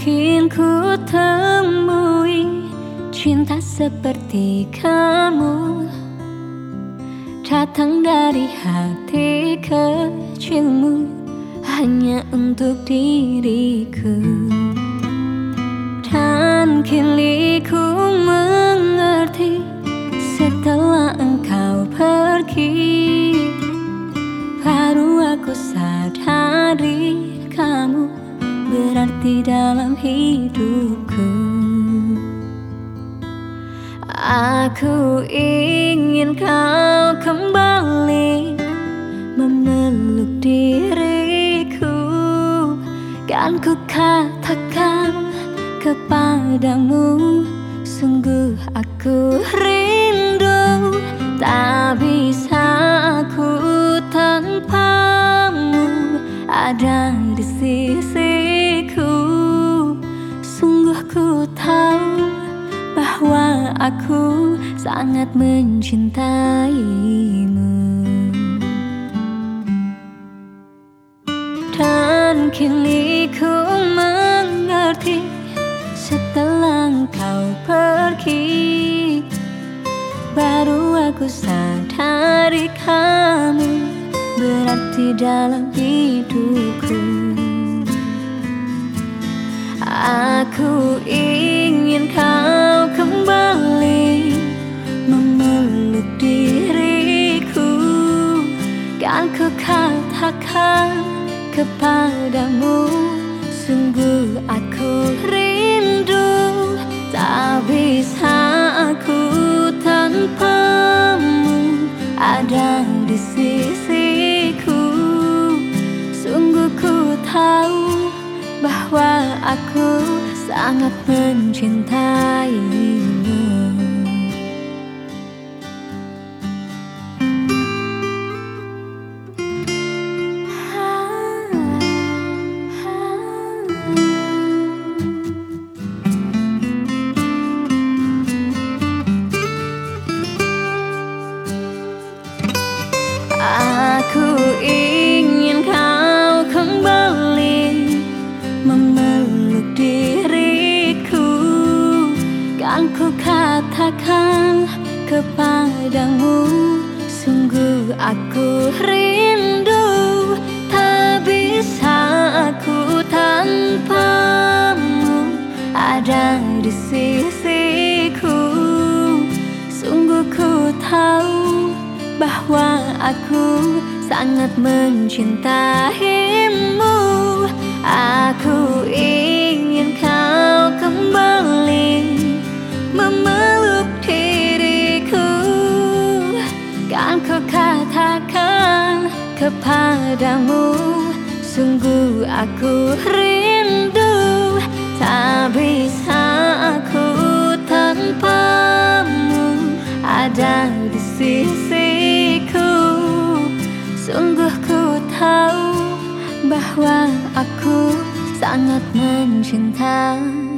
mungkin ku temui cinta seperti kamu, datang dari hati kecilmu hanya untuk diriku. Dan kini ku mengerti setelah engkau pergi, baru aku sadari kamu berarti dalam hidupku. Aku ingin kau kembali memeluk diriku, kan ku katakan kepadamu, sungguh aku rindu. Tak bisa aku tanpamu ada di sisiku. Sungguh ku tahu bahwa aku sangat mencintaimu. Dan kini ku mengerti setelah engkau pergi, baru aku sadari kamu berarti dalam hidupku. Aku ingin kau kembali memeluk diriku, kan ku katakan kepadamu, sungguh aku rindu. Tak bisa aku tanpamu ada di sisiku. Sungguh ku tahu bahwa aku sangat mencintaimu. Aku ingin kau kembali memeluk diriku, kan ku katakan kepadamu, sungguh aku rindu. Tak bisa aku tanpamu ada di sisiku. Sungguh ku tahu bahwa aku sangat mencintaimu. Aku ingin kau kembali memeluk diriku, kan ku katakan kepadamu, sungguh aku rindu. Tak bisa aku tanpamu ada di sisiku. Sungguh ku tahu bahwa aku sangat mencintai.